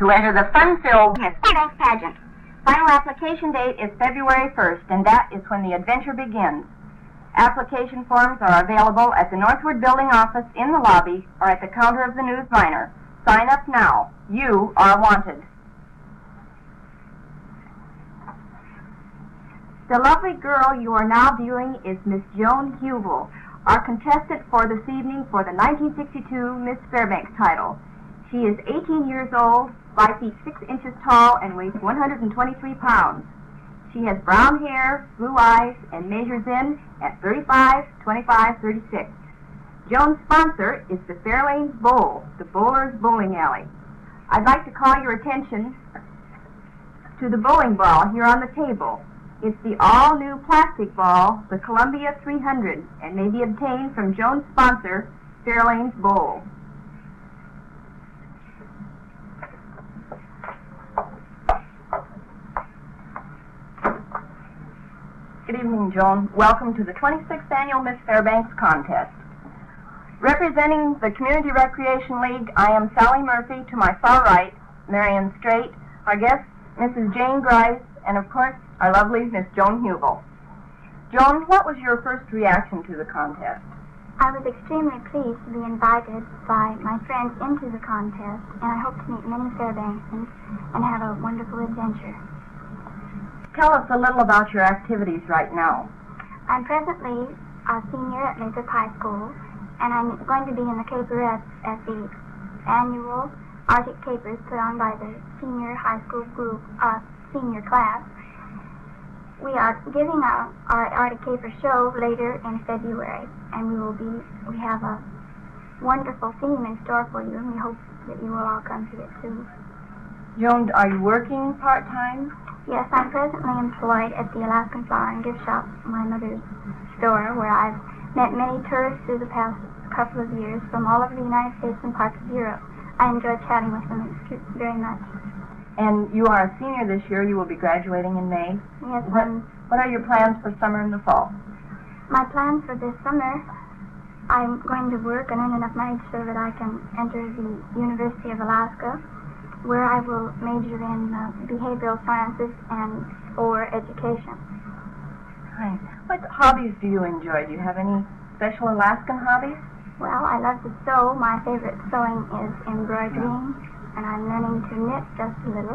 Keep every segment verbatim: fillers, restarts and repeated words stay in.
to enter the fun-filled Miss Fairbanks pageant. Final application date is February first, and that is when the adventure begins. Application forms are available at the Northward Building office in the lobby or at the counter of the News Miner. Sign up now. You are wanted. The lovely girl you are now viewing is Miss Joan Hubel, our contestant for this evening for the nineteen sixty-two Miss Fairbanks title. She is eighteen years old, five feet six inches tall, and weighs one hundred twenty-three pounds. She has brown hair, blue eyes, and measures in at thirty-five, twenty-five, thirty-six. Joan's sponsor is the Fairlanes Bowl, the Bowler's Bowling Alley. I'd like to call your attention to the bowling ball here on the table. It's the all-new plastic ball, the Columbia three hundred, and may be obtained from Joan's sponsor, Fairlanes Bowl. Good evening, Joan. Welcome to the twenty-sixth Annual Miss Fairbanks Contest. Representing the Community Recreation League, I am Sally Murphy. To my far right, Marion Straight, our guest, Missus Jane Grice, and of course, our lovely Miss Joan Hubel. Joan, what was your first reaction to the contest? I was extremely pleased to be invited by my friends into the contest, and I hope to meet many Fairbanksans and have a wonderful adventure. Tell us a little about your activities right now. I'm presently a senior at Lathrop High School, and I'm going to be in the caperettes at the annual Arctic Capers put on by the senior high school group, uh, senior class. We are giving our, our Arctic Caper show later in February, and we will be, we have a wonderful theme in store for you, and we hope that you will all come to it too. Joan, are you working part-time? Yes, I'm presently employed at the Alaskan Flower and Gift Shop, my mother's store, where I've met many tourists through the past couple of years from all over the United States and parts of Europe. I enjoy chatting with them very much. And you are a senior this year. You will be graduating in May. Yes. What, um, what are your plans for summer and the fall? My plans for this summer, I'm going to work and earn enough money so that I can enter the University of Alaska, where I will major in uh, behavioral sciences and or education. Right. What hobbies do you enjoy? Do you have any special Alaskan hobbies? Well, I love to sew. My favorite sewing is embroidering, and I'm learning to knit just a little.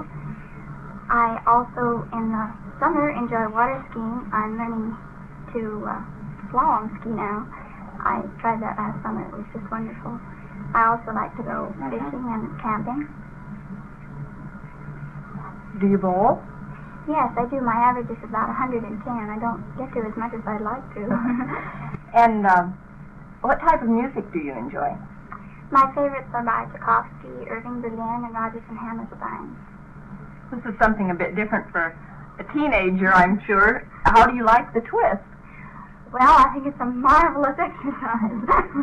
I also, in the summer, enjoy water skiing. I'm learning to uh, slalom ski now. I tried that last summer. It was just wonderful. I also like to go fishing and camping. Do you bowl? Yes, I do. My average is about one hundred ten. I don't get to as much as I'd like to. And uh, what type of music do you enjoy? My favorites are by Tchaikovsky, Irving Berlin, and Rodgers and Hammerstein. This is something a bit different for a teenager, I'm sure. How do you like the twist? Well, I think it's a marvelous exercise.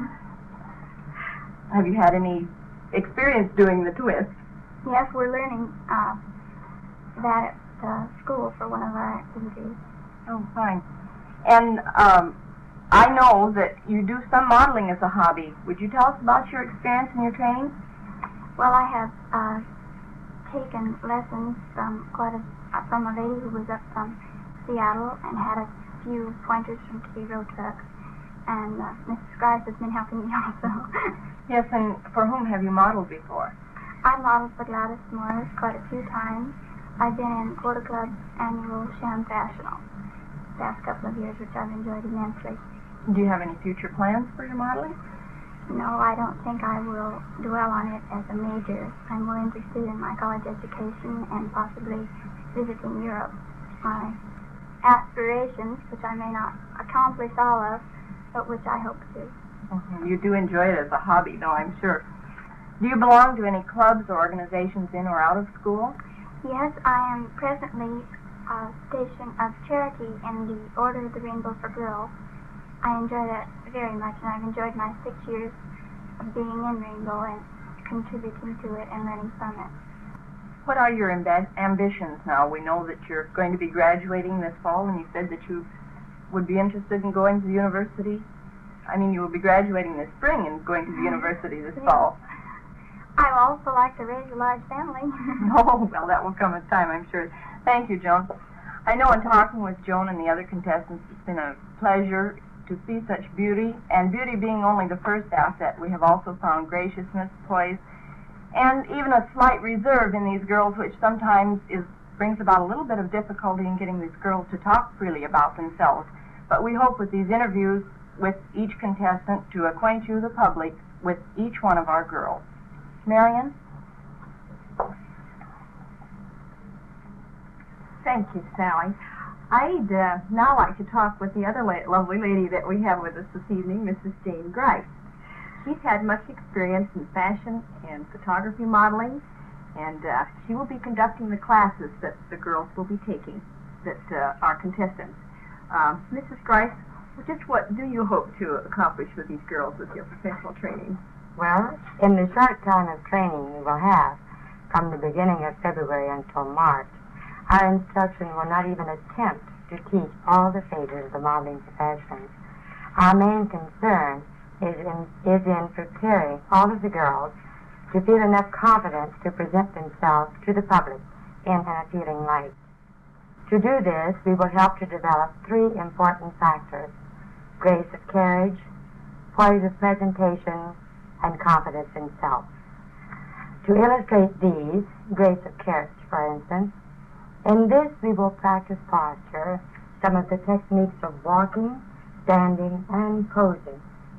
Have you had any experience doing the twist? Yes, we're learning uh, that at uh, school for one of our activities. Oh, fine. And um, I know that you do some modeling as a hobby. Would you tell us about your experience and your training? Well, I have uh, taken lessons from quite a, uh, from a lady who was up from Seattle and had a few pointers from Cathedral Trucks. And uh, Missus Grice has been helping me also. Yes, and for whom have you modeled before? I modeled for Gladys Morris quite a few times. I've been in Quota Club's annual Sham Fashional the past couple of years, which I've enjoyed immensely. Do you have any future plans for your modeling? No, I don't think I will dwell on it as a major. I'm more interested in my college education and possibly visiting Europe. My aspirations, which I may not accomplish all of, but which I hope to. Mm-hmm. You do enjoy it as a hobby, though, I'm sure. Do you belong to any clubs or organizations in or out of school? Yes, I am presently a station of charity in the Order of the Rainbow for Girls. I enjoy that very much, and I've enjoyed my six years of being in Rainbow and contributing to it and learning from it. What are your amb- ambitions now? We know that you're going to be graduating this fall, and you said that you would be interested in going to the university. I mean, you will be graduating this spring and going to the university this fall. I'm also like to raise a large family. Oh, well, that will come in time, I'm sure. Thank you, Joan. I know in talking with Joan and the other contestants, it's been a pleasure to see such beauty, and beauty being only the first asset, we have also found graciousness, poise, and even a slight reserve in these girls, which sometimes is brings about a little bit of difficulty in getting these girls to talk freely about themselves. But we hope with these interviews with each contestant to acquaint you, the public, with each one of our girls. Marion? Thank you, Sally. I'd uh, now like to talk with the other la- lovely lady that we have with us this evening, Missus Jane Grice. She's had much experience in fashion and photography modeling, and uh, she will be conducting the classes that the girls will be taking, that uh, are contestants. Uh, Missus Grice, just what do you hope to accomplish with these girls with your professional training? Well, in the short time of training we will have, from the beginning of February until March, our instruction will not even attempt to teach all the phases of the modeling profession. Our main concern is in, is in preparing all of the girls to feel enough confidence to present themselves to the public in an appealing light. To do this, we will help to develop three important factors: grace of carriage, poise of presentation, and confidence in self. To illustrate these, grace of carriage, for instance, in this we will practice posture, some of the techniques of walking, standing, and posing.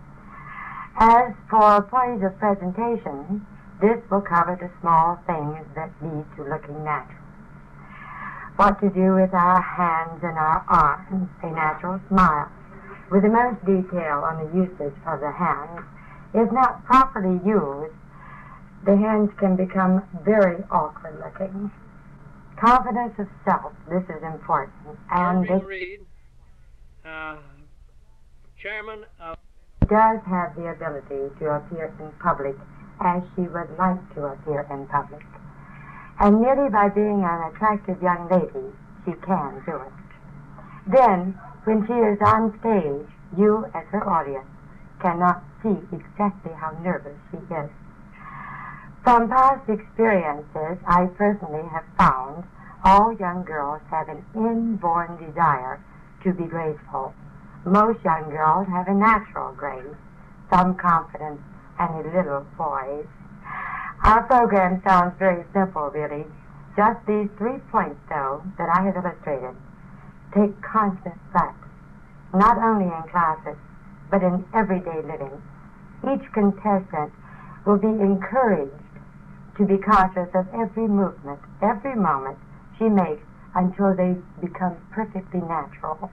As for poise of presentation, this will cover the small things that lead to looking natural. What to do with our hands and our arms, a natural smile, with the most detail on the usage of the hands. If not properly used, the hands can become very awkward looking. Confidence of self, this is important, and Irving this Reed, uh, chairman of does have the ability to appear in public as she would like to appear in public. And merely by being an attractive young lady, she can do it. Then, when she is on stage, you as her audience cannot see exactly how nervous she is. From past experiences, I personally have found all young girls have an inborn desire to be graceful. Most young girls have a natural grace, some confidence, and a little poise. Our program sounds very simple, really. Just these three points, though, that I have illustrated, take constant practice, not only in classes, but in everyday living. Each contestant will be encouraged to be conscious of every movement, every moment she makes until they become perfectly natural.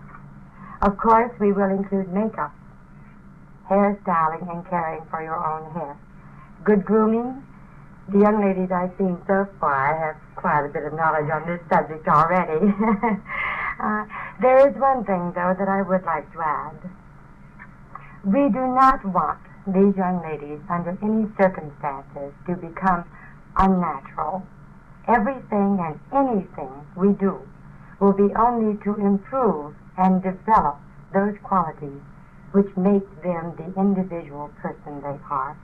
Of course, we will include makeup, hairstyling, and caring for your own hair. Good grooming. The young ladies I've seen so far have quite a bit of knowledge on this subject already. uh, there is one thing, though, that I would like to add. We do not want these young ladies, under any circumstances, to become unnatural. Everything and anything we do will be only to improve and develop those qualities which make them the individual person they are.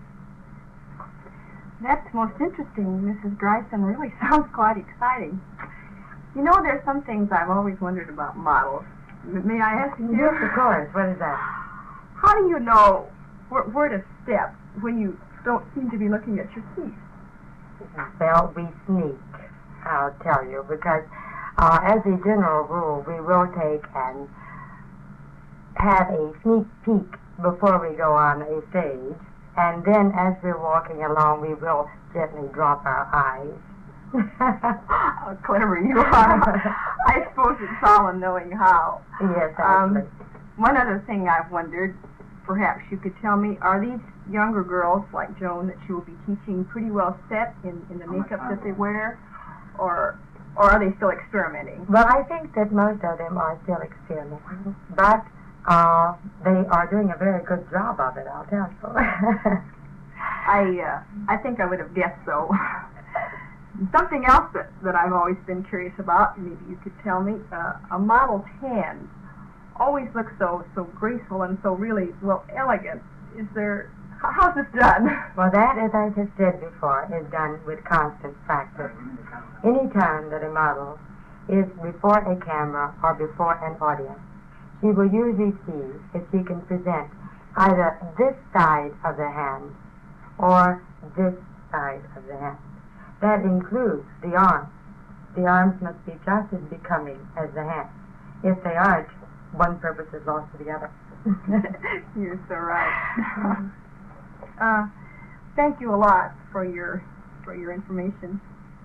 That's most interesting, Missus Grice, and really sounds quite exciting. You know, there's some things I've always wondered about models. M- May I ask you? Yes, of course. What is that? How do you know where, where to step when you don't seem to be looking at your feet? Well, we sneak, I'll tell you, because uh, as a general rule, we will take and have a sneak peek before we go on a stage, and then as we're walking along, we will gently drop our eyes. How clever you are. I suppose it's all in knowing how. Yes, Um, actually. one other thing I've wondered, perhaps you could tell me, are these younger girls like Joan that you will be teaching pretty well set in, in the makeup that they wear, or or are they still experimenting? Well, I think that most of them are still experimenting, but uh, they are doing a very good job of it, I'll tell you. I uh, I think I would have guessed so. Something else that, that I've always been curious about, maybe you could tell me, uh, a model's hands always look so so graceful and so really, well, elegant. Is there, How's this done? Well, that, as I just said before, is done with constant practice. Any time that a model is before a camera or before an audience, she will usually see if she can present either this side of the hand or this side of the hand. That includes the arms. The arms must be just as becoming as the hand. If they aren't, one purpose is lost to the other. You're so right. uh, thank you a lot for your for your information.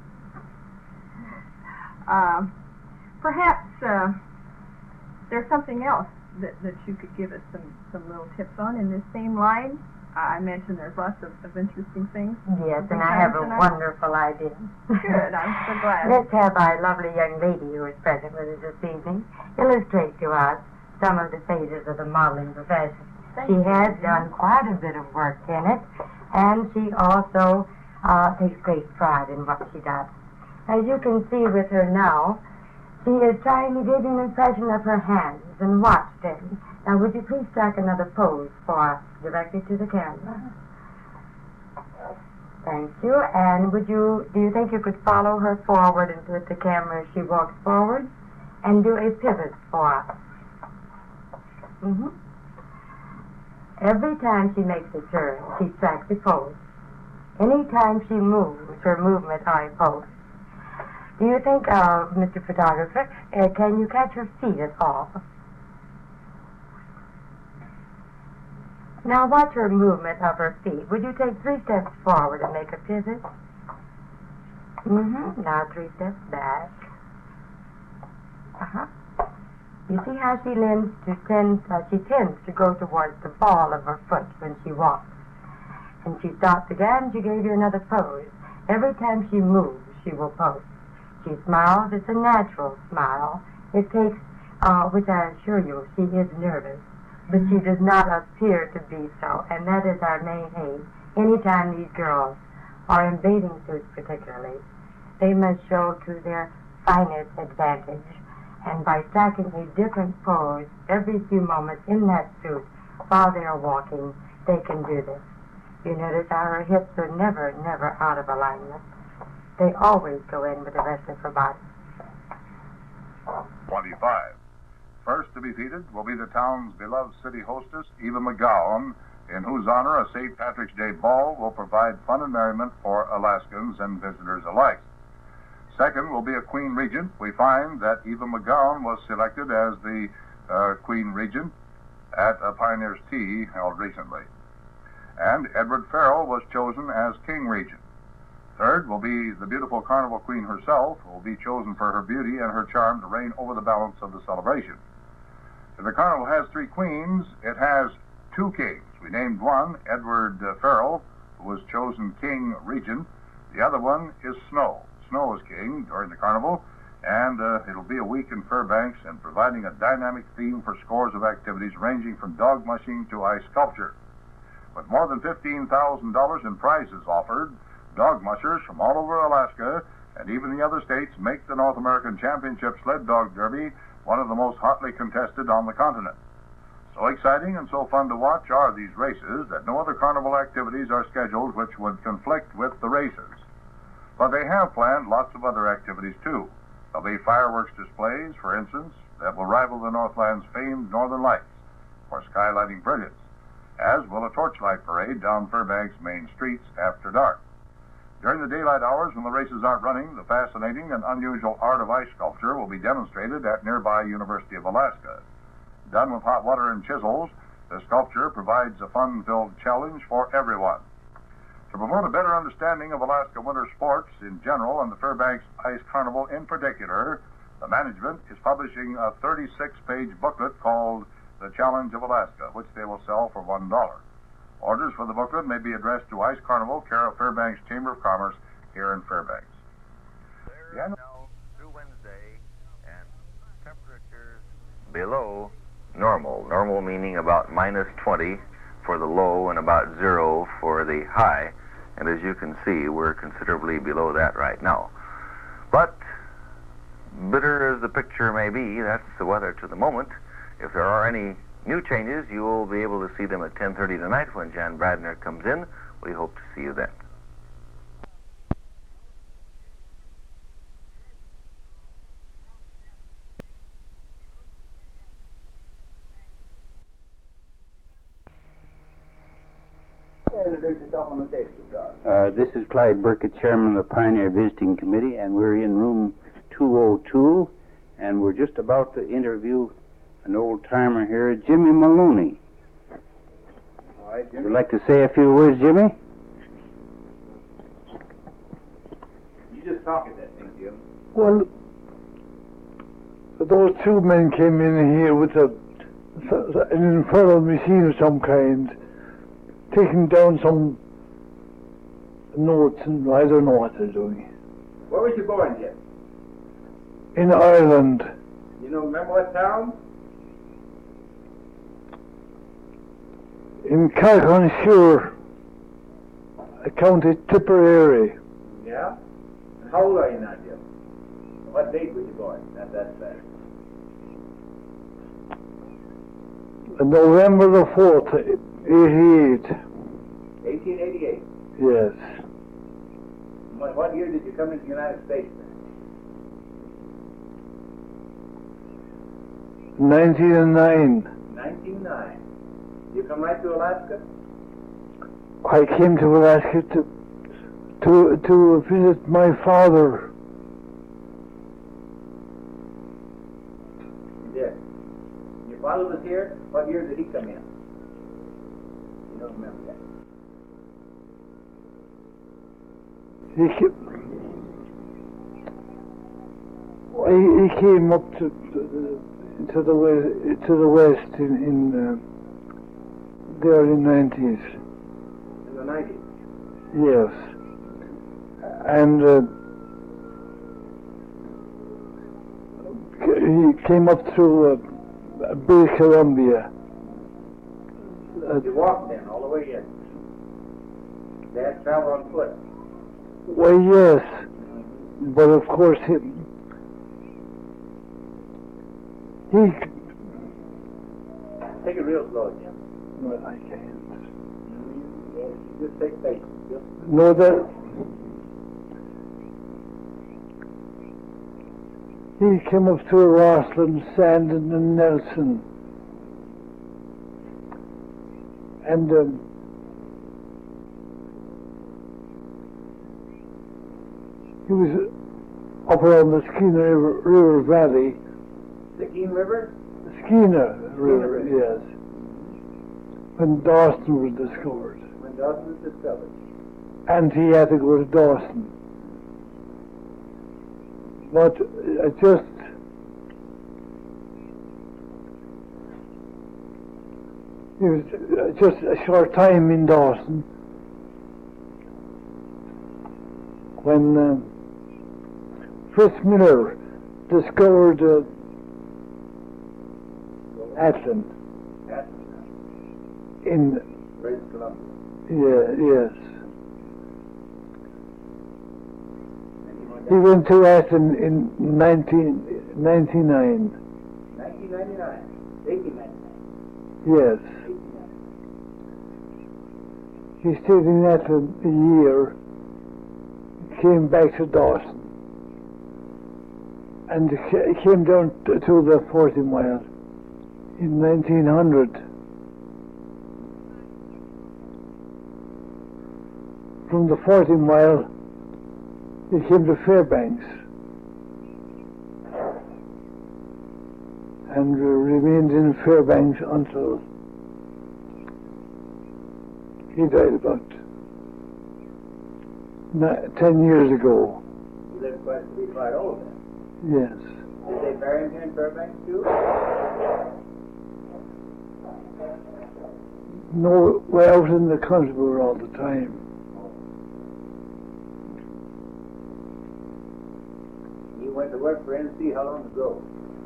Um, perhaps uh, there's something else that, that you could give us some, some little tips on in this same line. I mentioned there's lots of, of interesting things. Yes, and I have a tonight. wonderful idea. Good, I'm so glad. Let's have our lovely young lady who is present with us this evening illustrate to us some of the phases of the modeling profession. Thank she you. has done quite a bit of work in it, and she also uh, takes great pride in what she does. As you can see with her now, she is trying to give you an impression of her hands and watch them. Now, would you please strike another pose for us, directly to the camera? Thank you. And would you, do you think you could follow her forward and with the camera as she walks forward? And do a pivot for us. Mm-hmm. Every time she makes a turn, she strikes a pose. Any time she moves, her movement are a pose. Do you think, uh, Mister Photographer, uh, can you catch her feet at all? Now watch her movement of her feet. Would you take three steps forward and make a pivot? Mm-hmm. Now three steps back. Uh-huh. You see how she tends to tend, uh, she tends to go towards the ball of her foot when she walks. And she stops again, she gave you another pose. Every time she moves, she will pose. She smiles, it's a natural smile. It takes, uh, which I assure you, she is nervous. But she does not appear to be so, and that is our main aim. Anytime these girls are in bathing suits particularly, they must show to their finest advantage. And by striking a different pose every few moments in that suit while they are walking, they can do this. You notice how her hips are never, never out of alignment. They always go in with the rest of her body. twenty-five. First to be seated will be the town's beloved city hostess, Eva McGowan, in whose honor a Saint Patrick's Day ball will provide fun and merriment for Alaskans and visitors alike. Second will be a Queen Regent. We find that Eva McGowan was selected as the uh, Queen Regent at a Pioneer's Tea held recently. And Edward Farrell was chosen as King Regent. Third will be the beautiful Carnival Queen herself, who will be chosen for her beauty and her charm to reign over the balance of the celebration. If the Carnival has three queens, it has two kings. We named one, Edward uh, Farrell, who was chosen King Regent. The other one is Snow. Snow is king during the Carnival, and uh, it'll be a week in Fairbanks and providing a dynamic theme for scores of activities ranging from dog mushing to ice sculpture. With more than fifteen thousand dollars in prizes offered, dog mushers from all over Alaska and even the other states make the North American Championship Sled Dog Derby one of the most hotly contested on the continent. So exciting and so fun to watch are these races that no other carnival activities are scheduled which would conflict with the races. But they have planned lots of other activities too. There'll be fireworks displays, for instance, that will rival the Northland's famed Northern Lights for skylighting brilliance, as will a torchlight parade down Fairbanks' main streets after dark. During the daylight hours when the races aren't running, the fascinating and unusual art of ice sculpture will be demonstrated at nearby University of Alaska. Done with hot water and chisels, the sculpture provides a fun-filled challenge for everyone. To promote a better understanding of Alaska winter sports in general and the Fairbanks Ice Carnival in particular, the management is publishing a thirty-six page booklet called The Challenge of Alaska, which they will sell for one dollar. Orders for the booklet may be addressed to Ice Carnival, care of Fairbanks Chamber of Commerce here in Fairbanks. There now through Wednesday, and temperatures below normal. Normal meaning about minus twenty for the low and about zero for the high. And as you can see, we're considerably below that right now. But bitter as the picture may be, that's the weather to the moment. If there are any New changes, you will be able to see them at ten thirty tonight when Jan Bradner comes in. We hope to see you then. Uh, this is Clyde Burkett, Chairman of the Pioneer Visiting Committee, and we're in room two oh two, and we're just about to interview an old-timer here, Jimmy Maloney. All right, Jimmy. Would you like to say a few words, Jimmy? You just talk at that thing, Jim. Well, those two men came in here with a, an infernal machine of some kind, taking down some notes, and I don't know what they're doing. Where was you born, Jim? In Ireland. You know, remember what town? In Carconsure, County Tipperary. Yeah? And how old are you now, Jim? What date was you born? That, that's that. November the fourth, eighty-eight. eighteen eighty-eight. Yes. What, what year did you come into the United States then? nineteen oh nine. nineteen oh nine. You come right to Alaska? I came to Alaska to to to visit my father. You did. Your father was here? What year did he come in? You don't remember that. He came, he, he came up to to, to the west, to the west in, in uh, the early nineties. In the nineties? Yes. And uh, he came up through uh, British Columbia. Uh, You walked then, all the way in. They had to travel on foot. Well, yes, but of course he, he Take it real slow, Jim. well, I can't. Yeah, you just take patience. Just No, that he came up through Roslyn, Sandon, and Nelson, and um, he was up around the Skeena River, River Valley. the Keene River? Skeena River, yes. When Dawson was discovered. When Dawson was discovered. And he had to go to Dawson. But uh, just it was uh, just a short time in Dawson when uh, Fritz Miller discovered uh, Atlin in British Columbia. yeah, yes. He went to Athens in nineteen ninety-nine. nineteen ninety-nine. eighteen ninety-nine. Yes. He stayed in Athens a year, came back to Dawson, and ca- came down to, to the forty mile in nineteen hundred. From the forty mile, he came to Fairbanks and uh, remained in Fairbanks until he died about ni- ten years ago. He lived quite to be quite old then. Yes. Did they bury him here in Fairbanks too? No, we're out in the country we were all the time. You went to work for N C how long ago?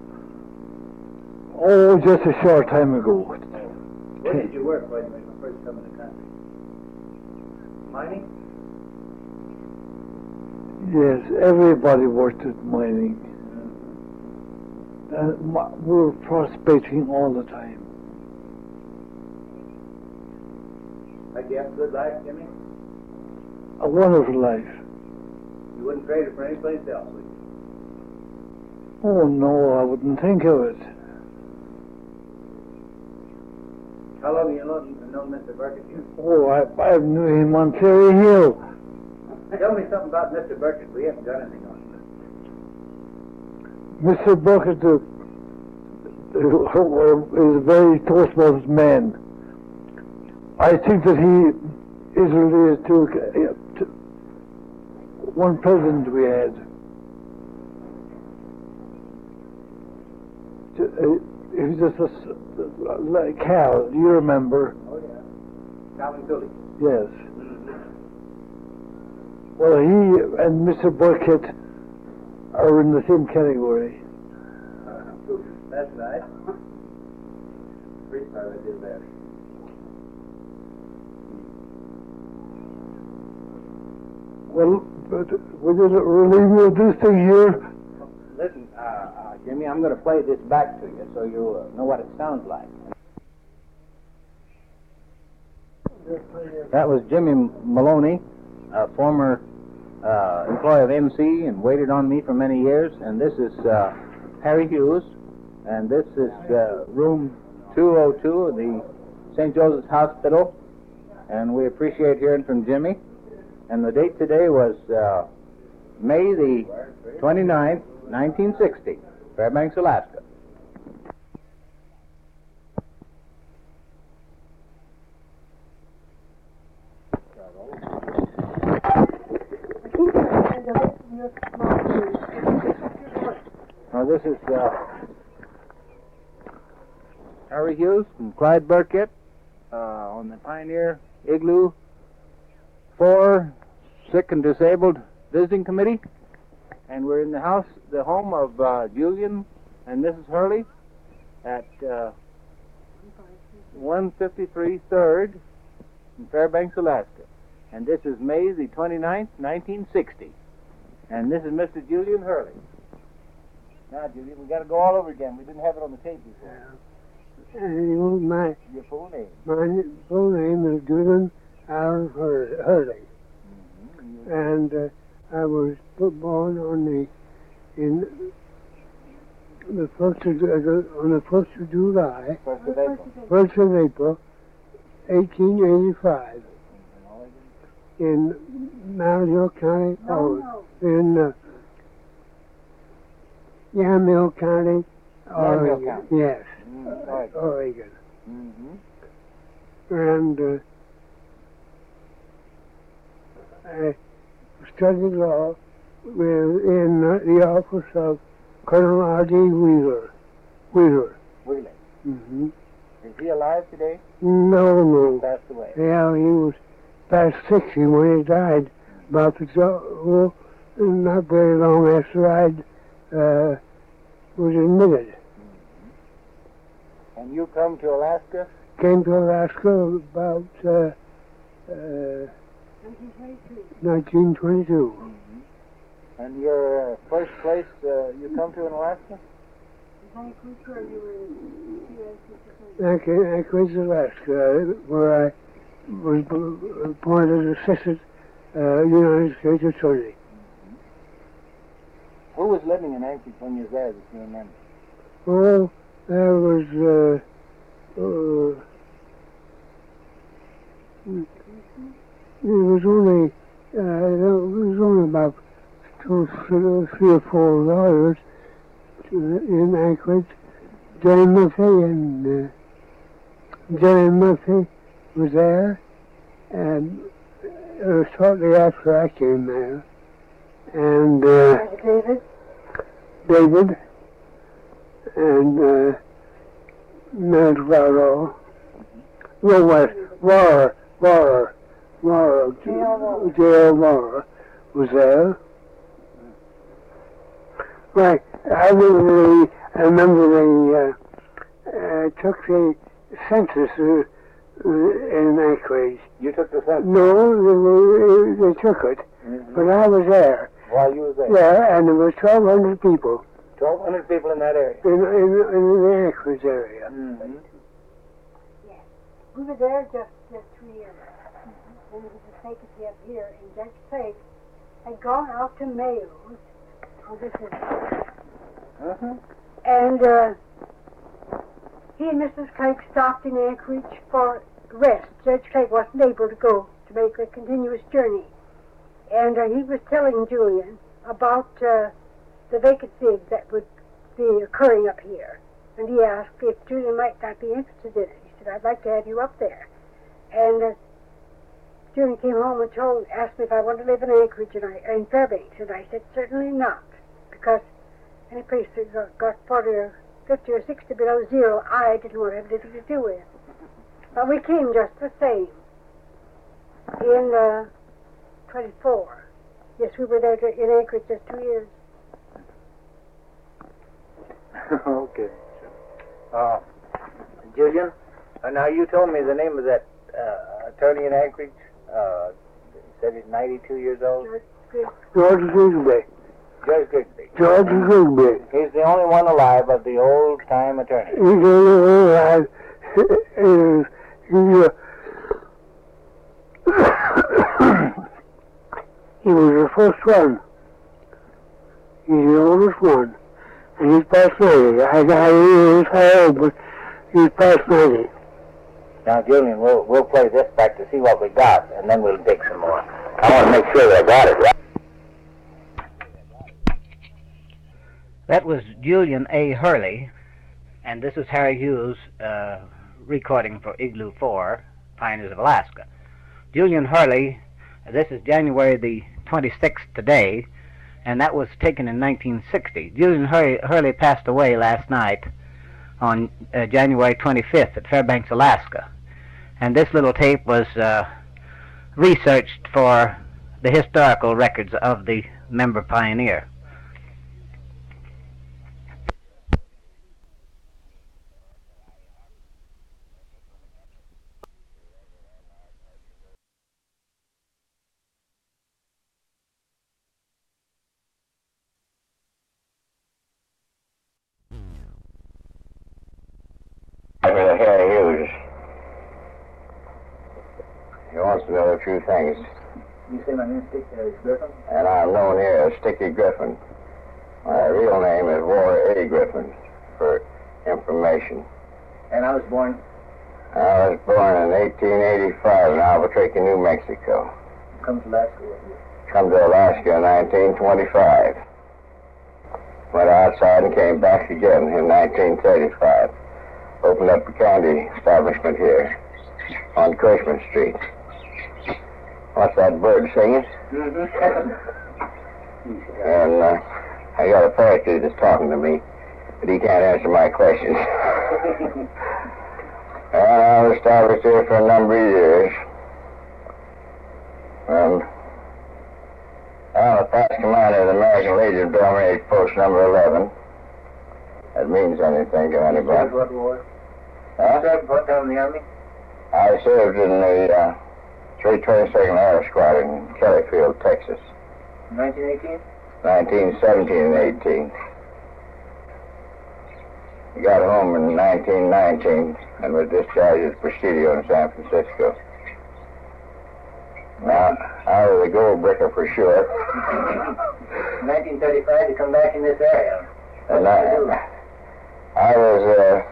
Oh, just a short time ago. Where did you work when you first come in the country? Mining? Yes, everybody worked at mining. Uh, mi- we were prospecting all the time. Like you have a good life, Jimmy? A wonderful life. You wouldn't trade it for any place else, would you? Oh no, I wouldn't think of it. How long have you known, known Mister Burkett? Oh, I, I knew him on Cherry Hill. Tell me something about Mister Burkett. We haven't got anything on him. Mister Burkett uh, is a very Toastmasters man. I think that he is related to, uh, to one president we had. To, uh, he was just a, like Cal, do you remember? Oh, yeah. Calvin Coolidge. Yes. Well, he and Mister Burkett are in the same category. Uh, that's right. Pretty far I did that. Well, but we just relieve you of this thing here. Listen, uh, uh, Jimmy, I'm going to play this back to you so you uh, know what it sounds like. That was Jimmy Maloney, a former uh, employee of M C and waited on me for many years. And this is uh, Harry Hughes, and this is uh, room two oh two of the Saint Joseph's Hospital. And we appreciate hearing from Jimmy. And the date today was uh, May the twenty-ninth, nineteen sixty, Fairbanks, Alaska. Now this is uh, Harry Hughes and Clyde Burkett uh, on the Pioneer Igloo four Sick and Disabled Visiting Committee, and we're in the house, the home of uh, Julian and Missus Hurley at uh, one fifty-three third in Fairbanks, Alaska. And this is May the twenty-ninth, nineteen sixty. And this is Mister Julian Hurley. Now, Julian, we got to go all over again. We didn't have it on the tape before. Uh, my, Your full name. my full name is Julian Allen Hur- Hurley. Mm-hmm. And uh, I was born on the in the first of, uh, on the first of July, First of April. first of April, eighteen eighty-five, in Malheur County, oh, in uh, Yamhill County, Oregon. County. Yes, Mm, Oregon. Oregon. Mm-hmm. And uh, I studied law in uh, the office of Colonel R D Wheeler. Wheeler. Wheeler. Mm-hmm. Is he alive today? No, no. Passed away. Yeah, he was past sixty when he died. About the well, not very long after I uh, was admitted. And you come to Alaska? Came to Alaska about uh, uh, nineteen twenty-two. Mm-hmm. And your uh, first place uh, you come to in Alaska? Anchorage, Alaska, where I was appointed assistant uh, United States Attorney. Mm-hmm. Who was living in Anchorage when you were there, that you remember? Well, there was uh, uh, it was only uh, there was only about two, three or four lawyers in Anchorage. Jerry Murphy and uh, Jerry Murphy was there, and it was shortly after I came there. And uh, David? David and uh, Medvardo. No, what? Warrer, Warrer, Warrer, J L Warrer was there. Right, I remember the, I remember they uh, uh, took the census uh, in Anchorage. You took the census? No, they, they, they took it, mm-hmm. But I was there. While you were there? Yeah, and there was twelve hundred people. twelve hundred people in that area? In, in, in the Anchorage area. Mm-hmm. Yeah. We were there just, just two years. and there was a vacancy up here, and Judge Craig had gone out to Mayo's. Oh, this is... Uh-huh. And uh, he and Missus Craig stopped in Anchorage for rest. Judge Craig wasn't able to go to make a continuous journey. And uh, he was telling Julian about uh, the vacancy that would be occurring up here. And he asked if Julian might not be interested in it. He said, I'd like to have you up there. And uh, Julian came home and told, asked me if I wanted to live in Anchorage and I, in Fairbanks. And I said, certainly not. Because any place that got, got forty or fifty or sixty below zero, I didn't want to have anything to do with. But we came just the same. In uh, twenty-four. Yes, we were there to, in Anchorage just two years. Okay. Uh, Julian, uh, now you told me the name of that uh, attorney in Anchorage. Uh, you said he's ninety-two years old? George Grigsby. George Grigsby. George Grigsby. He's the only one alive of the old-time attorney. He's the only one alive. He's, he's, uh, he was the first one. He's the oldest one. And he's past ninety. I got years how old, but he's past ninety. Now, Julian, we'll, we'll play this back to see what we got, and then we'll dig some more. I want to make sure that I got it right. That was Julian A. Hurley, and this is Harry Hughes uh, recording for Igloo four, Pioneers of Alaska. Julian Hurley, this is January the twenty-sixth today, and that was taken in nineteen sixty. Julian Hurley, Hurley passed away last night on uh, January twenty-fifth at Fairbanks, Alaska. And this little tape was uh, researched for the historical records of the member pioneer. Harry Hughes. He wants to know a few things. You say my name's Sticky uh, Griffin? And I'm known here as Sticky Griffin. My real name is Warren A. Griffin, for information. And I was born? I was born in eighteen eighty-five in Albuquerque, New Mexico. Come to Alaska what year? Come to Alaska in nineteen twenty-five. Went outside and came back again in nineteen thirty-five. Opened up a candy establishment here on Cushman Street. What's that bird singing? Mm-hmm. And uh, I got a parakeet that's talking to me, but he can't answer my questions. And I was established here for a number of years. And I'm a past commander of the American Legion, Belgrade Post number eleven. That means anything to anybody. What war? Huh? You served what time in the Army? I served in the uh, three twenty-second Air Squad in Kellyfield, Texas. nineteen eighteen? nineteen seventeen and eighteen. I got home in nineteen nineteen and was discharged at Presidio in San Francisco. Now, I was a gold bricker for sure. nineteen thirty-five, you come back in this area. And I, I was, uh,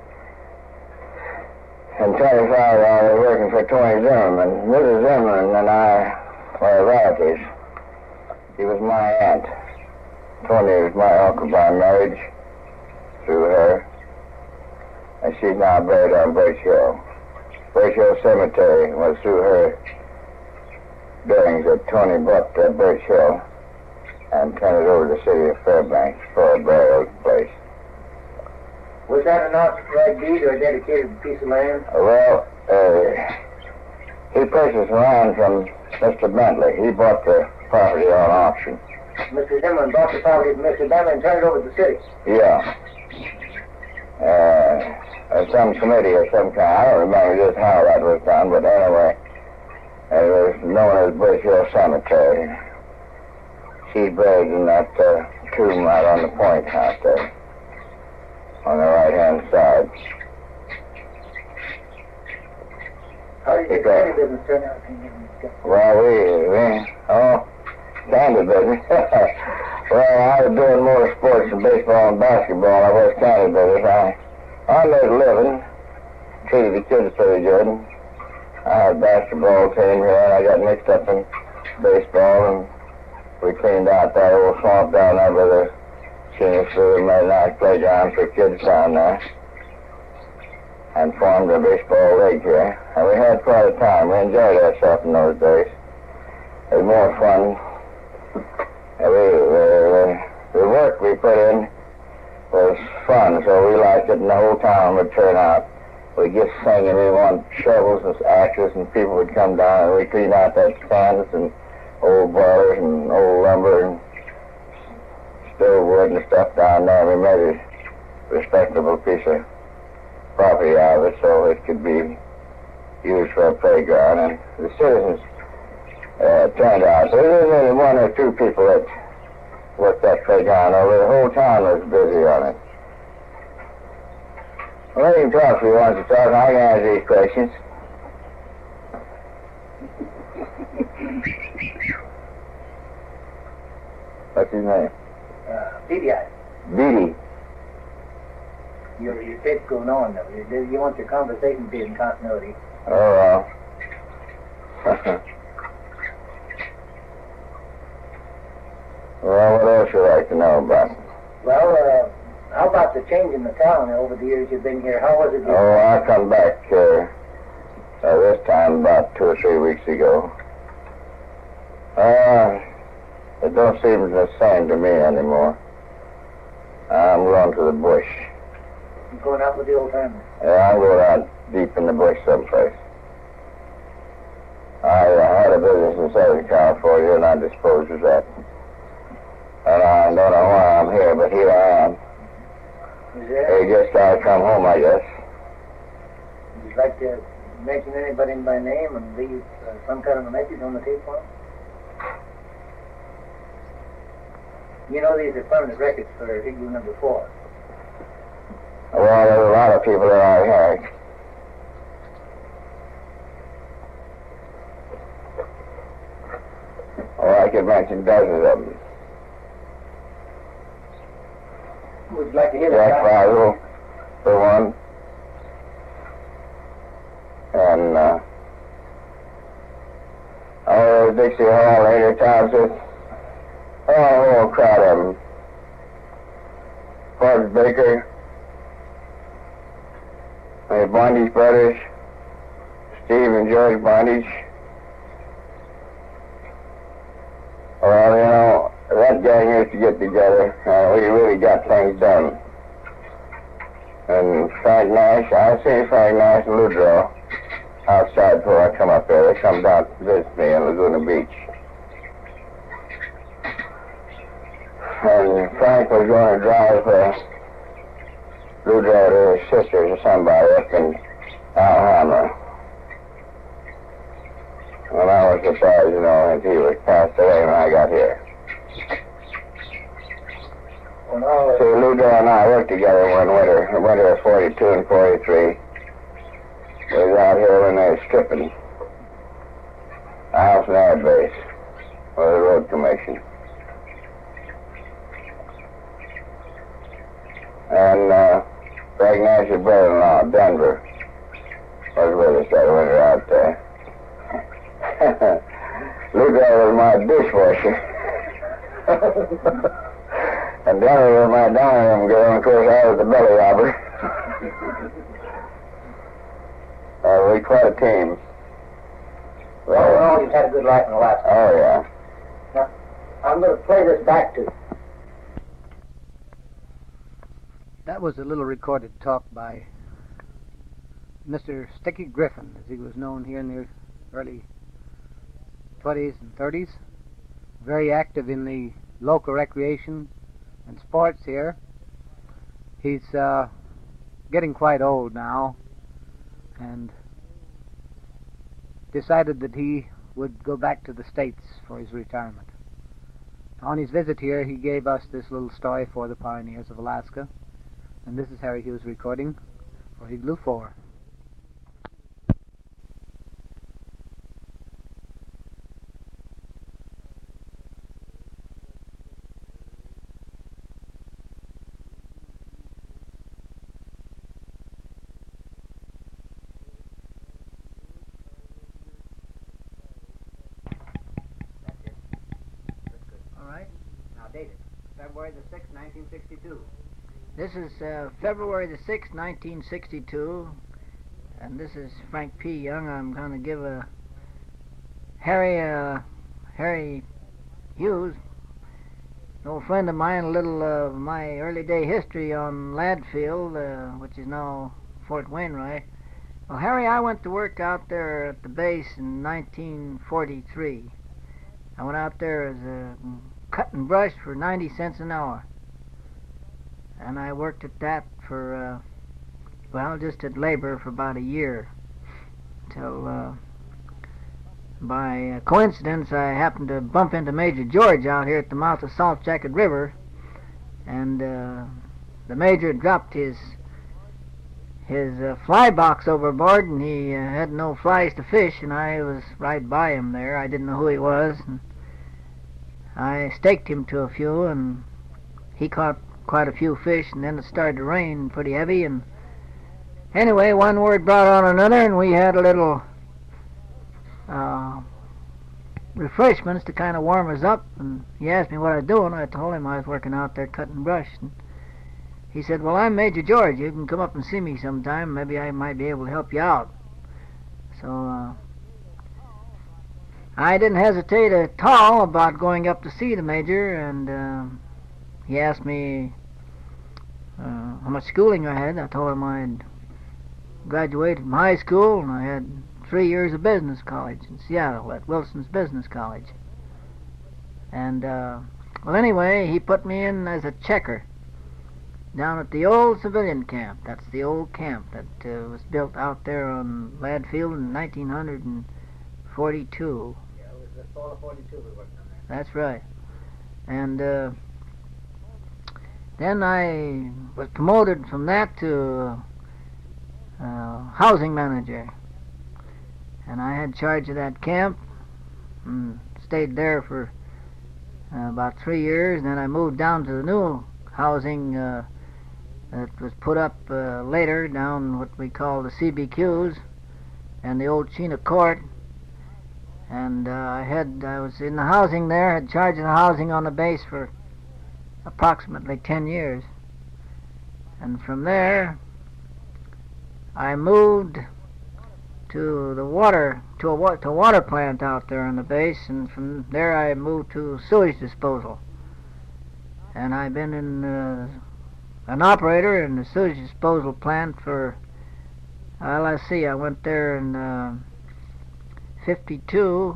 in twenty-five, I was working for Tony Zimmerman. Missus Zimmerman and I were relatives. She was my aunt. Tony was my uncle by marriage through her. And she's now buried on Birch Hill. Birch Hill Cemetery was through her doings that Tony bought uh, Birch Hill and turned it over to the city of Fairbanks for a burial place. Was that an outright deed or a dedicated piece of land? Well, uh, he purchased land from Mister Bentley. He bought the property on auction. Mister Zimmerman bought the property from Mister Bentley and turned it over to the city? Yeah. Uh, uh, some committee or some kind. I don't remember just how that was done, but anyway, it was known as Birch Hill Cemetery. She's buried in that uh, tomb right on the point out there, on the right-hand side. How did your candy business turn out? Well, we, we, oh, candy business. Well, I was doing more sports than baseball and basketball. I was candy business. I, I made a living, treated the kids pretty good. I had a basketball team here, and I got mixed up in baseball, and we cleaned out that old swamp down there by the senior school and made a nice playground for kids down there, and formed a baseball league here. And we had quite a time. We enjoyed ourselves in those days. It was more fun. And we, the, the work we put in was fun, so we liked it, and the whole town would turn out. We'd get singing, we want shovels and axes, and people would come down, and we'd clean out that cans and old boilers and old lumber and stove wood and stuff down there. We made a respectable piece of property out of it so it could be used for a playground, and the citizens uh, turned out. So there was only one or two people that worked that playground over. The whole town was busy on it. Well, let him talk if he wants to talk, and I can answer these questions. What's his name? Uh, Beady Eyes. Beady. Your, your tape's going on, though. You, you want your conversation to be in continuity. Oh, well. Well, what else would you like to know about? Well, uh, how about the change in the town over the years you've been here? How was it? Oh, I come back uh, uh, this time about two or three weeks ago. Uh, it don't seem the same to me anymore. I'm going to the bush. You going out with the old timers? Yeah, I'm going out deep in the bush someplace. I uh, had a business in Southern California, and I disposed of that. And I don't know why I'm here, but here I am. Is there? They just gotta come home, I guess. Would you like to mention anybody by name and leave uh, some kind of a message on the tape for them? You know these are permanent records for Igloo number four. Well, there's a lot of people that I had. Oh, I could mention dozens of them. Would you like to hear Jack that? Basel, for one. And, uh, oh, Dixie Hall, Later Townsend. Oh, a whole crowd of them. Forrest Baker. The Bondage brothers. Steve and George Bondage. Well, you know, that gang used to get together. Uh, we really got things done. And Frank Nash, I see Frank Nash and Ludrow outside before I come up there. They come down to visit me in Laguna Beach. And Frank was going to drive uh, Ludrow to his sisters or somebody up in Alhambra. Well, I was surprised, you know, that he was passed away when I got here. Well, no, See, Ludrow and I worked together one winter, the winter of forty-two and forty-three. We was out here when they were stripping a house and air base for the road commission. And uh, Frank Nash's brother-in-law, Denver, was with us that winter out there. Ludrow was my dishwasher. And Denver was my dining room girl, and of course I was the belly robber. uh, we quite a team. well, well, you've had a good life in Alaska. Oh, yeah. Now, I'm going to play this back to you. That was a little recorded talk by Mister Sticky Griffin, as he was known here in the early twenties and thirties. Very active in the local recreation and sports here. He's uh, getting quite old now and decided that he would go back to the States for his retirement. On his visit here, he gave us this little story for the pioneers of Alaska, and this is Harry Hughes recording for Igloo four. dated. February the sixth, nineteen sixty-two. This is uh, February the sixth, nineteen sixty-two, and this is Frank P. Young. I'm going to give a Harry, uh, Harry Hughes, an old friend of mine, a little of uh, my early day history on Ladfield, uh, which is now Fort Wainwright. Well, Harry, I went to work out there at the base in nineteen forty-three. I went out there as a cut and brush for ninety cents an hour. And I worked at that for, uh, well, just at labor for about a year. Till, uh, by coincidence, I happened to bump into Major George out here at the mouth of Salt Jacket River. And uh, the Major dropped his his uh, fly box overboard, and he uh, had no flies to fish, and I was right by him there. I didn't know who he was, and I staked him to a few, and he caught quite a few fish, and then it started to rain pretty heavy, and anyway, one word brought on another, and we had a little uh, refreshments to kind of warm us up, and he asked me what I was doing. I told him I was working out there cutting brush, and he said, well, I'm Major George. You can come up and see me sometime. Maybe I might be able to help you out. So uh, I didn't hesitate at all about going up to see the Major, and uh, he asked me uh, how much schooling I had. I told him I had graduated from high school, and I had three years of business college in Seattle at Wilson's Business College. And, uh, well, anyway, he put me in as a checker down at the old civilian camp. That's the old camp that uh, was built out there on Ladfield in nineteen forty-two. Yeah, it was the fall of forty-two we worked on that. That's right. And uh, then I was promoted from that to uh, housing manager. And I had charge of that camp and stayed there for uh, about three years. And then I moved down to the new housing uh, that was put up uh, later down what we call the C B Qs and the old Chena Court. And uh, I had I was in the housing there, had charge of the housing on the base for approximately ten years. And from there, I moved to the water to a, wa to a water plant out there on the base, and from there I moved to sewage disposal. And I've been in uh, an operator in the sewage disposal plant for, uh, let's see, I went there in uh, fifty-two,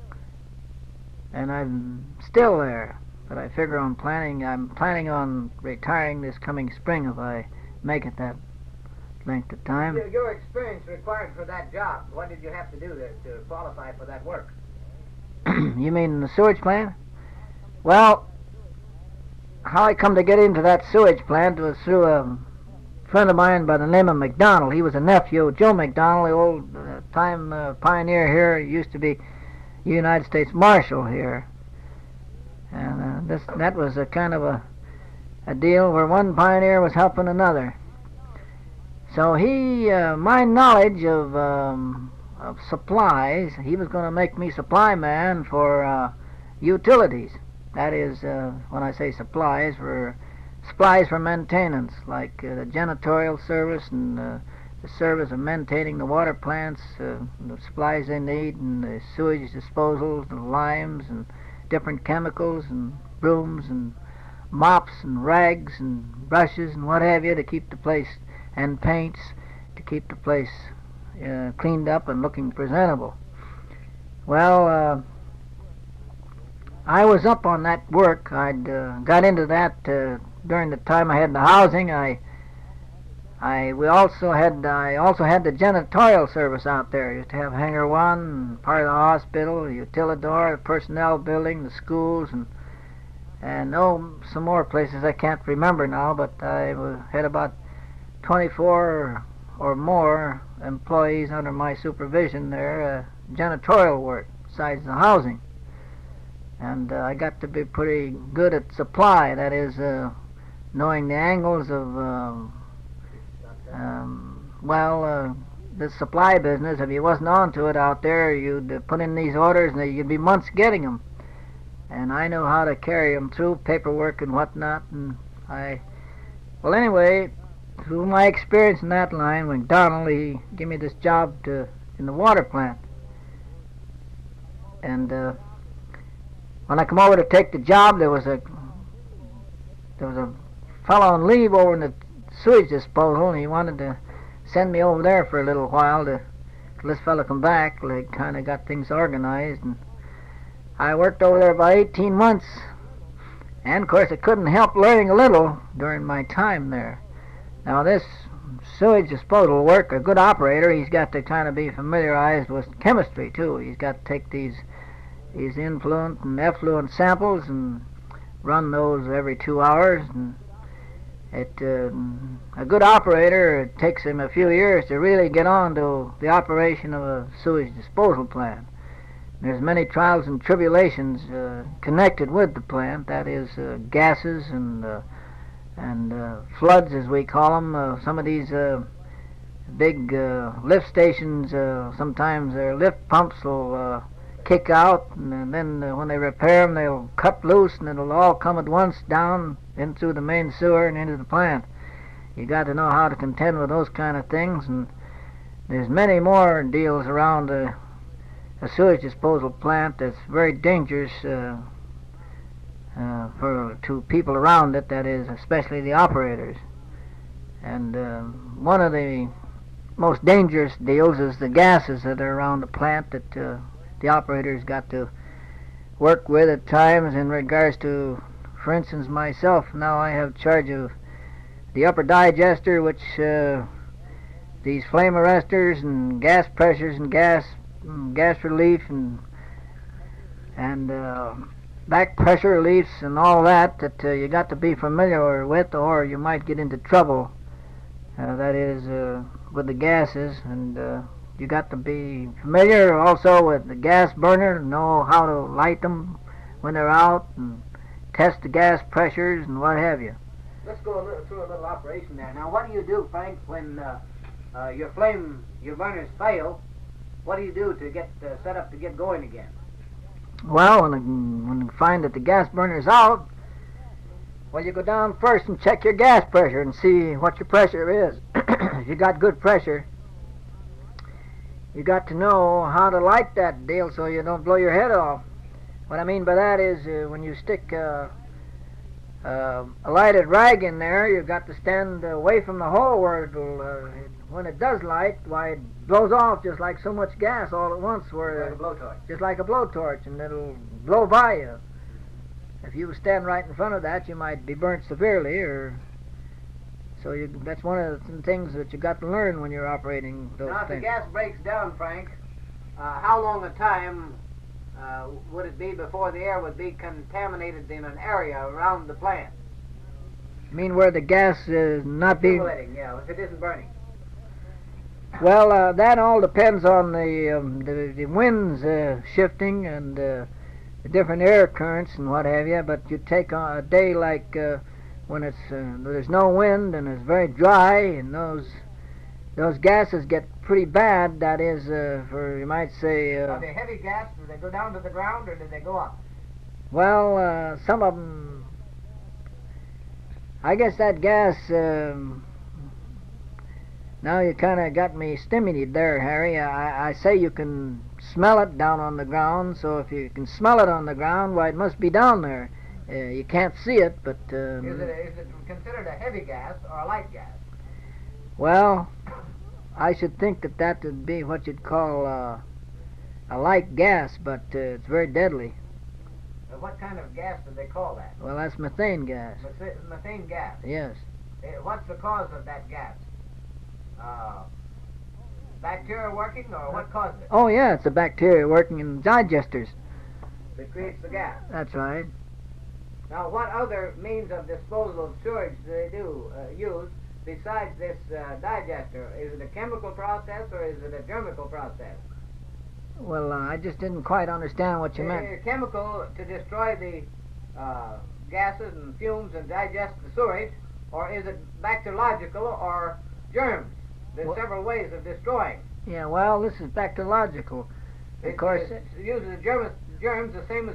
and I'm still there. But I figure on planning, I'm planning on retiring this coming spring if I make it that length of time. Your, your experience required for that job, what did you have to do to, to qualify for that work? You mean the sewage plant? Well, how I come to get into that sewage plant was through a friend of mine by the name of McDonald. He was a nephew of Joe McDonald, the old uh, time uh, pioneer here. He used to be United States Marshal here. And uh, this that was a kind of a, a deal where one pioneer was helping another. So he, uh, my knowledge of, um, of supplies, he was going to make me supply man for uh, utilities. That is, uh, when I say supplies, for supplies for maintenance, like uh, the janitorial service and uh, the service of maintaining the water plants, uh, the supplies they need, and the sewage disposals, the limes, and different chemicals, and brooms, and mops, and rags, and brushes, and what have you, to keep the place, and paints, to keep the place uh, cleaned up and looking presentable. Well, uh, I was up on that work. I'd uh, got into that uh, during the time I had the housing. I, I, we also had, I also had the janitorial service out there. I used to have Hangar One, part of the hospital, the Utilidor, the personnel building, the schools, and and oh, some more places I can't remember now. But I was, had about twenty-four or more employees under my supervision there, uh, janitorial work besides the housing. And uh, I got to be pretty good at supply, that is, uh, knowing the angles of, uh, um, well, uh, the supply business. If you wasn't on to it out there, you'd uh, put in these orders and you'd be months getting them. and I know how to carry them through paperwork and whatnot. And I, well, anyway, through my experience in that line, McDonald, he gave me this job to, in the water plant. And uh, when I come over to take the job, there was a there was a fellow on leave over in the sewage disposal, and he wanted to send me over there for a little while to till this fellow come back. They kind of got things organized, and I worked over there about eighteen months. And of course, I couldn't help learning a little during my time there. Now, this sewage disposal work, a good operator, he's got to kind of be familiarized with chemistry too. He's got to take these these influent and effluent samples and run those every two hours. And it uh, a good operator, it takes him a few years to really get on to the operation of a sewage disposal plant. There's many trials and tribulations uh, connected with the plant. That is, uh, gases and uh, and uh, floods, as we call them. Uh, some of these uh, big uh, lift stations, uh, sometimes their lift pumps will uh, kick out, and then uh, when they repair them, they'll cut loose, and it'll all come at once down in through the main sewer and into the plant. You got to know how to contend with those kind of things, and there's many more deals around uh, a sewage disposal plant that's very dangerous uh, uh, for to people around it. That is, especially the operators. And uh, one of the most dangerous deals is the gases that are around the plant that uh, the operators got to work with at times. In regards to, for instance, myself, now I have charge of the upper digester, which uh, these flame arresters and gas pressures and gas gas relief and and uh, back pressure reliefs and all that that uh, you got to be familiar with, or you might get into trouble. Uh, that is uh, with the gases, and uh, you got to be familiar also with the gas burner, know how to light them when they're out, and test the gas pressures and what have you. Let's go a little, through a little operation there. Now, what do you do, Frank, when uh, uh, your flame, your burners fail? What do you do to get uh, set up to get going again? Well, when, when you find that the gas burner's out, well, you go down first and check your gas pressure and see what your pressure is. If you got good pressure, you got to know how to light that deal so you don't blow your head off. What I mean by that is uh, when you stick uh, uh, a lighted rag in there, you've got to stand away from the hole where it'll, uh, it, when it does light, why it blows off just like so much gas all at once, where like a blowtorch. Just like a blowtorch, and it'll blow by you. If you stand right in front of that, you might be burnt severely, or so you, that's one of the things that you got to learn when you're operating those now, if things. the gas breaks down, Frank, uh, how long a time uh, would it be before the air would be contaminated in an area around the plant? You mean where the gas is not being... Stimulating, yeah, if it isn't burning. Well, uh, that all depends on the um, the, the winds uh, shifting and uh, the different air currents and what have you. But you take on a day like uh, when it's uh, there's no wind and it's very dry, and those those gases get pretty bad. That is, uh, for you might say. Uh, Are they heavy gas? Do they go down to the ground or do they go up? Well, uh, some of them. I guess that gas. Um, Now you kind of got me stymied there, Harry. I, I say you can smell it down on the ground, so if you can smell it on the ground, why, it must be down there. Uh, you can't see it, but... Um, is, it, is it considered a heavy gas or a light gas? Well, I should think that that would be what you'd call uh, a light gas, but uh, it's very deadly. Uh, what kind of gas do they call that? Well, that's methane gas. Meth- methane gas? Yes. Uh, what's the cause of that gas? Uh, bacteria working, or what caused it? Oh, yeah, it's a bacteria working in digesters. That creates the gas. That's right. Now, what other means of disposal of sewage do they do uh, use besides this uh, digester? Is it a chemical process or is it a germical process? Well, uh, I just didn't quite understand what you uh, meant. Chemical to destroy the uh, gases and fumes and digest the sewage, or is it bacteriological or germs? There's well, several ways of destroying. Yeah, well, this is bacteriological. Of it, course. It uses the germs, germs the same as the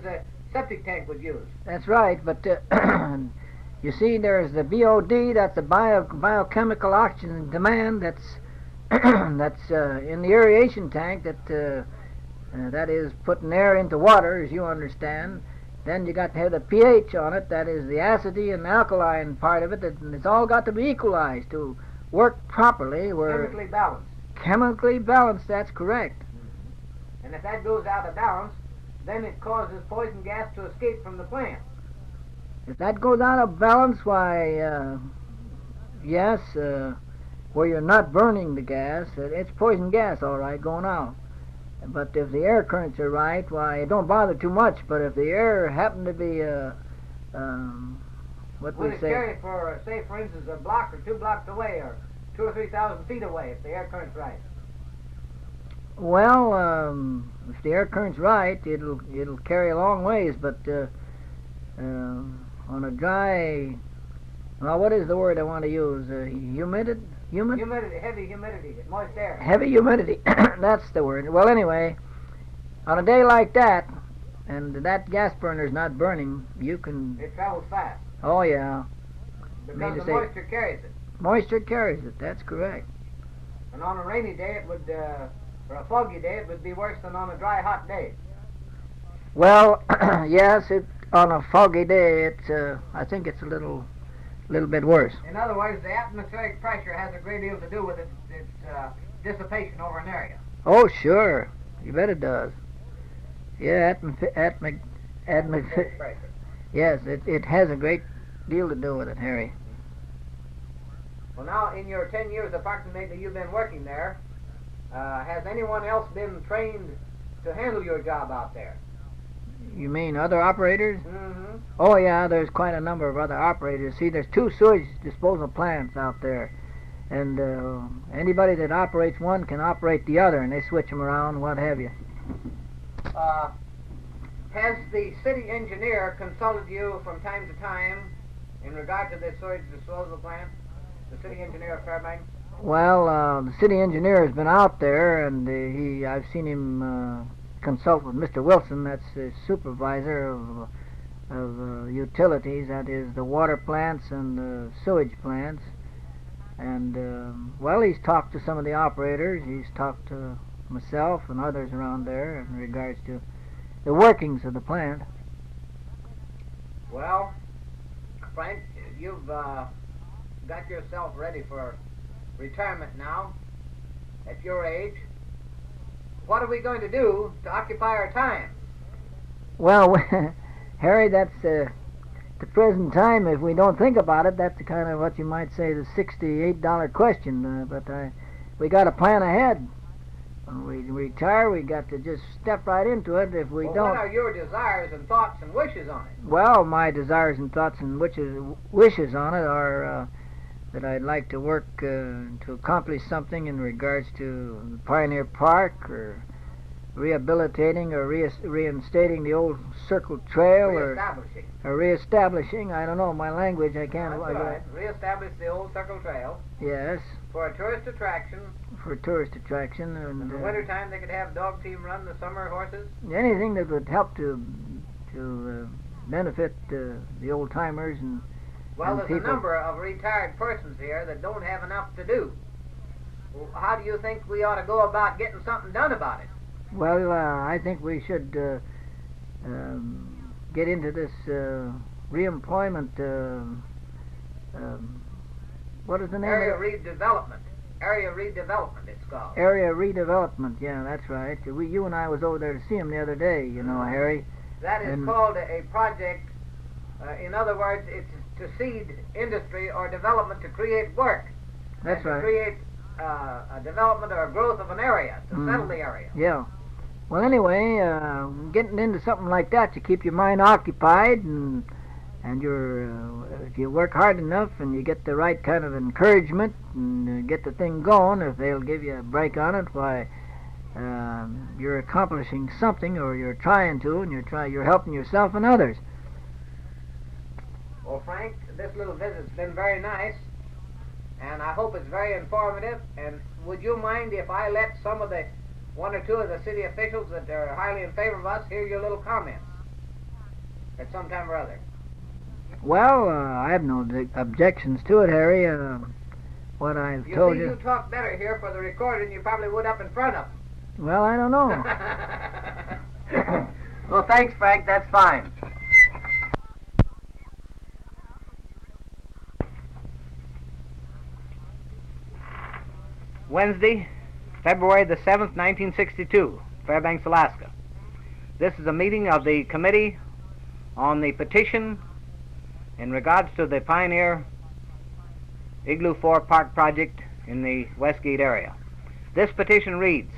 septic tank would use. That's right, but uh, you see, there's the B O D, that's the bio, biochemical oxygen demand, that's that's uh, in the aeration tank, that uh, uh, that is putting air into water, as you understand. Then you got to have the pH on it, that is the acidy and alkaline part of it, that it's all got to be equalized to work properly. Where Chemically balanced. Chemically balanced, that's correct. Mm-hmm. And if that goes out of balance, then it causes poison gas to escape from the plant. If that goes out of balance, why, uh, yes, uh, where you're not burning the gas, it's poison gas, all right, going out. But if the air currents are right, why, it don't bother too much. But if the air happen to be, uh, um, what Would we it say... carry for, say, for instance, a block or two blocks away, or two or three thousand feet away, if the air current's right? Well, um, if the air current's right, it'll it'll carry a long ways. But uh, uh, on a dry, well, what is the word I want to use? Uh, humidity, humid, Humidity, heavy humidity, moist air. heavy humidity. That's the word. Well, anyway, on a day like that, and that gas burner's not burning, you can. It travels fast. Oh yeah. Because Mean to the say- moisture carries it. Moisture carries it. That's correct. And on a rainy day, it would, uh, or a foggy day, it would be worse than on a dry, hot day. Well, yes, it on a foggy day, it's. Uh, I think it's a little, little bit worse. In other words, the atmospheric pressure has a great deal to do with its, its uh, dissipation over an area. Oh, sure. You bet it does. Yeah, atmospheric, atmospheric, atmospheric. Pressure. Yes, it it has a great deal to do with it, Harry. Well, now, in your ten years approximately you've been working there, uh, has anyone else been trained to handle your job out there? You mean other operators? Mm-hmm. Oh, yeah, there's quite a number of other operators. See, there's two sewage disposal plants out there. And uh, anybody that operates one can operate the other, and they switch them around, what have you. Uh, has the city engineer consulted you from time to time in regard to this sewage disposal plant? The city engineer of Fairbanks? Well, uh, the city engineer has been out there, and uh, he I've seen him uh, consult with Mister Wilson, that's the supervisor of, of uh, utilities, that is the water plants and the sewage plants. And, um, well, he's talked to some of the operators, he's talked to myself and others around there in regards to the workings of the plant. Well, Frank, you've uh, got yourself ready for retirement now, at your age. What are we going to do to occupy our time? Well, Harry, that's uh, the present time. If we don't think about it, that's the kind of what you might say the sixty-eight dollar question. Uh, but uh, we got to plan ahead. When we retire, we got to just step right into it. If we well, don't, what are your desires and thoughts and wishes on it? well, my desires and thoughts and wishes wishes on it are uh, that I'd like to work uh, to accomplish something in regards to Pioneer Park, or rehabilitating or re- reinstating the old Circle Trail, or Reestablishing. or reestablishing. I don't know my language. I can't. That's I, right. Reestablish the old Circle Trail Yes, for a tourist attraction. for tourist attraction, and In the uh, wintertime, they could have dog team run the summer horses. anything that would help to to uh, benefit uh, the old timers and. Well, and there's people. a number of retired persons here that don't have enough to do. Well, how do you think we ought to go about getting something done about it? Well, uh, I think we should uh, um, get into this uh, reemployment. Uh, um, what is the name Area of it? redevelopment. Area redevelopment, it's called. Area redevelopment. Yeah, that's right. We, you and I was over there to see him the other day. You know, Harry. That is And- called a, a project. Uh, in other words, it's to seed industry or development to create work. That's and to right. create uh, a development or a growth of an area, to Mm. settle the area. Yeah. Well, anyway, uh, getting into something like that to keep your mind occupied, and and your uh, if you work hard enough and you get the right kind of encouragement and uh, get the thing going, if they'll give you a break on it, why um, you're accomplishing something, or you're trying to, and you're try you're helping yourself and others. Well, Frank, this little visit's been very nice, and I hope it's very informative. And would you mind if I let some of the one or two of the city officials that are highly in favor of us hear your little comments? at some time or other? Well, uh, I have no di- objections to it, Harry. Uh, what I've you told see, you... you talk better here for the recording than you probably would up in front of them. Well, I don't know. Well, thanks, Frank. That's fine. Wednesday, February the seventh, nineteen sixty-two, Fairbanks, Alaska. This is a meeting of the Committee on the Petition in regards to the Pioneer Igloo four Park project in the Westgate area. This petition reads,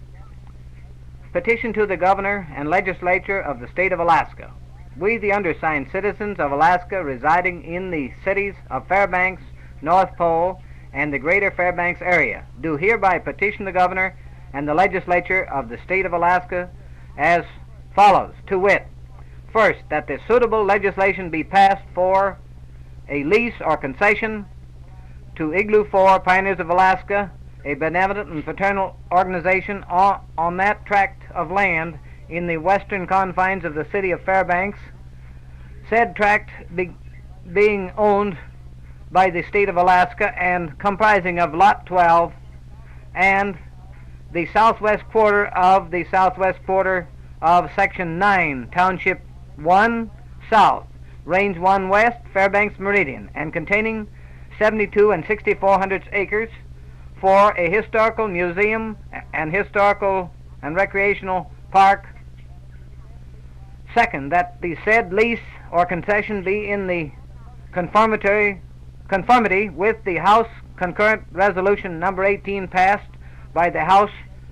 Petition to the Governor and Legislature of the State of Alaska. We, the undersigned citizens of Alaska residing in the cities of Fairbanks, North Pole, and the greater Fairbanks area, do hereby petition the Governor and the Legislature of the State of Alaska as follows, to wit, first, that the suitable legislation be passed for a lease or concession to Igloo four Pioneers of Alaska, a benevolent and fraternal organization on, on that tract of land in the western confines of the city of Fairbanks, said tract be, being owned by the state of Alaska and comprising of Lot twelve and the southwest quarter of the southwest quarter of Section nine, Township one South, Range one West, Fairbanks Meridian, and containing seventy-two and sixty-four hundredths acres for a historical museum and historical and recreational park. Second, that the said lease or concession be in the conformity conformity with the House Concurrent Resolution number eighteen passed by the House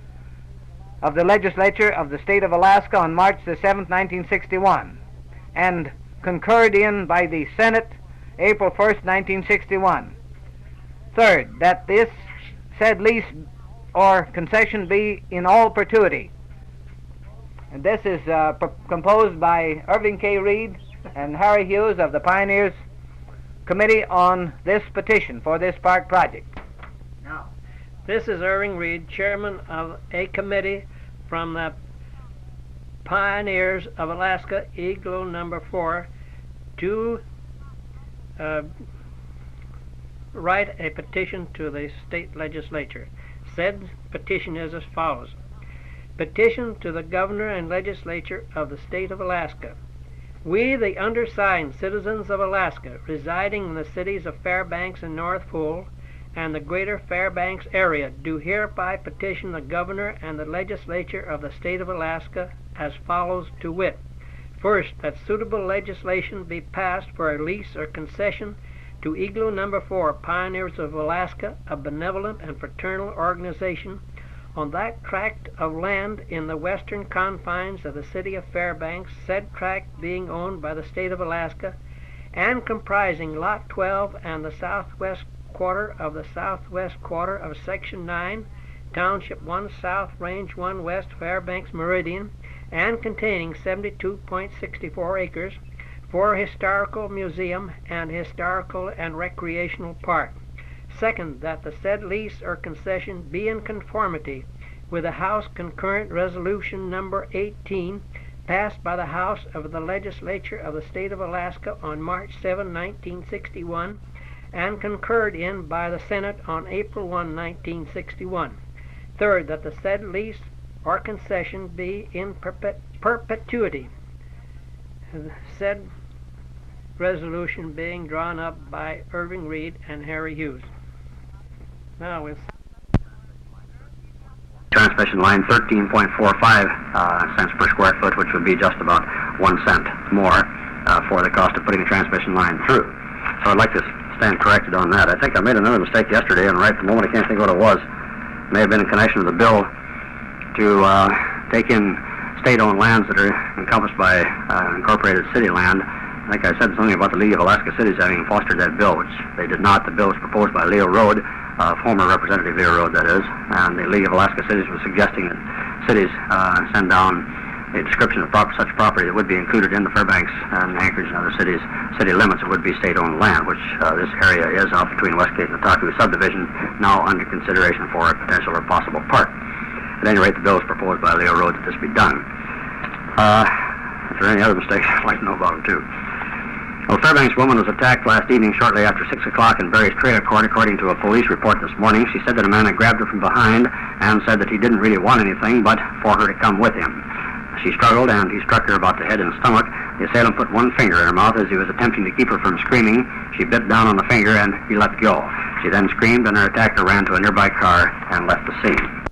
of the Legislature of the State of Alaska on March the seventh, nineteen sixty-one, and concurred in by the Senate April first, nineteen sixty-one. Third, that this said lease or concession be in all perpetuity. And this is uh, p- composed by Irving K. Reed and Harry Hughes of the Pioneers Committee on this petition for this park project. Now, this is Irving Reed, chairman of a committee from the Pioneers of Alaska, Igloo number four, to uh, write a petition to the state legislature. Said petition is as follows. Petition to the governor and legislature of the state of Alaska. We, the undersigned citizens of Alaska, residing in the cities of Fairbanks and North Pole, and the greater Fairbanks area, do hereby petition the governor and the legislature of the state of Alaska as follows, to wit. First, that suitable legislation be passed for a lease or concession to Igloo number four, Pioneers of Alaska, a benevolent and fraternal organization on that tract of land in the western confines of the city of Fairbanks, said tract being owned by the state of Alaska and comprising Lot twelve and the southwest quarter of the southwest quarter of Section nine, Township one South, Range one West, Fairbanks Meridian, and containing seventy-two point six four acres for a historical museum and historical and recreational park. Second, that the said lease or concession be in conformity with the House Concurrent Resolution number eighteen passed by the House of the Legislature of the State of Alaska on March seventh, nineteen sixty-one, and concurred in by the Senate on April first, nineteen sixty-one. Third, that the said lease or concession be in perpet- perpetuity. Said resolution being drawn up by Irving Reed and Harry Hughes. Now we'll transmission line thirteen point four five uh, cents per square foot, which would be just about one cent more uh, for the cost of putting a transmission line through. So I'd like to stand corrected on that. I think I made another mistake yesterday, and right at the moment I can't think what it was. It may have been in connection with the bill to uh, take in state-owned lands that are encompassed by uh, incorporated city land. I think I said something about the League of Alaska Cities having fostered that bill, which they did not. The bill was proposed by Leo Road, uh, former Representative Leo Road, that is, and the League of Alaska Cities was suggesting that cities uh, send down a description of prop- such property that would be included in the Fairbanks and Anchorage and other cities, city limits. It would be state-owned land, which uh, this area is off between Westgate and the Taku subdivision, now under consideration for a potential or possible park. At any rate, the bill was proposed by Leo Road that this be done. Uh, If there are any other mistakes, I'd like to know about them, too. Well, Fairbanks woman was attacked last evening shortly after six o'clock in Barry's Trailer Court, according to a police report this morning. She said that a man had grabbed her from behind and said that he didn't really want anything but for her to come with him. She struggled, and he struck her about the head and stomach. The assailant put one finger in her mouth as he was attempting to keep her from screaming. She bit down on the finger, and he let go. She then screamed, and her attacker ran to a nearby car and left the scene.